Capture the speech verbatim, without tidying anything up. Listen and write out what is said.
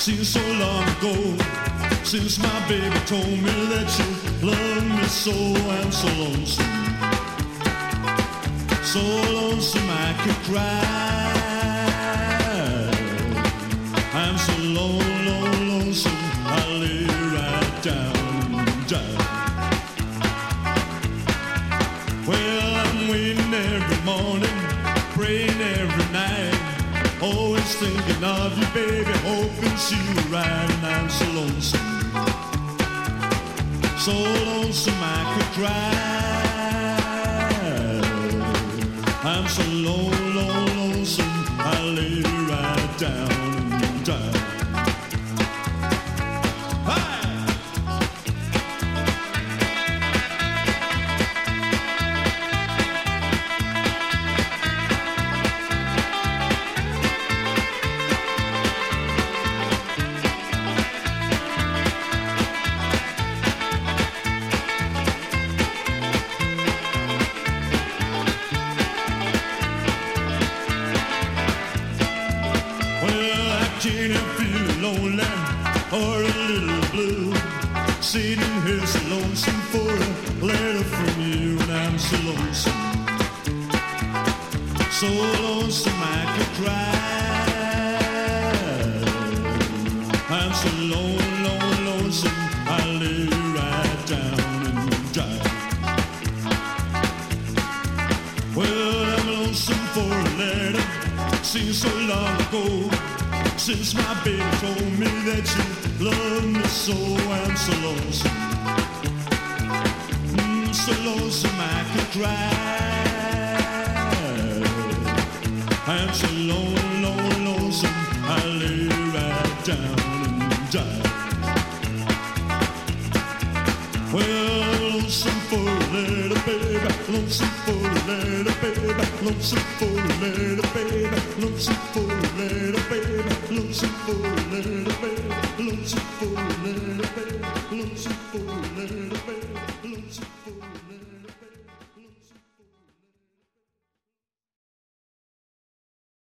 Seems so long ago since my baby told me that you love me so. I'm so lonesome, so lonesome I could cry. I'm so lone, lone, lonesome I lay right down and die. Well, I'm waiting every morning, praying every night, always thinking of you, baby, hoping she will ride. And I'm so lonesome, so lonesome I could cry. I'm so lone, lone, lonesome I lay right down and die. Or a little blue, sitting here so lonesome for a letter from you. And I'm so lonesome, so lonesome I could cry. I'm so lone, lone, lonesome I lay right down and die. Well, I'm lonesome for a letter, seems so long ago since my baby told me that you love me so. I'm so lonesome, mm, so lonesome I could cry. I'm so lone, lone, lonesome I lay right down and die. Well, lonesome for a little baby, lonesome for a little baby, lonesome for a little baby, lonesome for a little baby, lonesome for a little baby, lonesome.